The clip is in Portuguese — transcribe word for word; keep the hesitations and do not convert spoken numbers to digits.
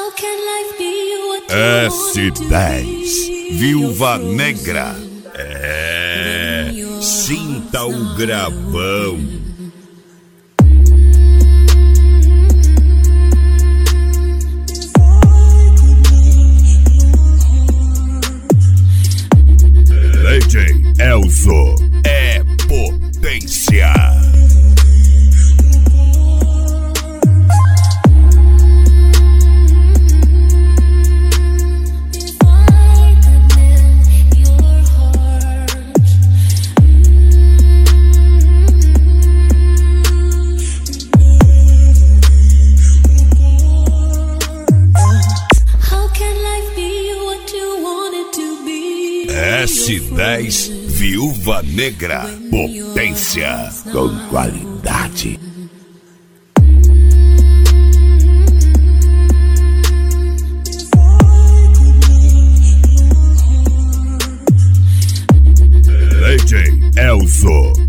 S dez, Viúva Negra. É, sinta o gravão. D J Elzo é potência. S dez, Viúva Negra, potência com qualidade. D J Elzo.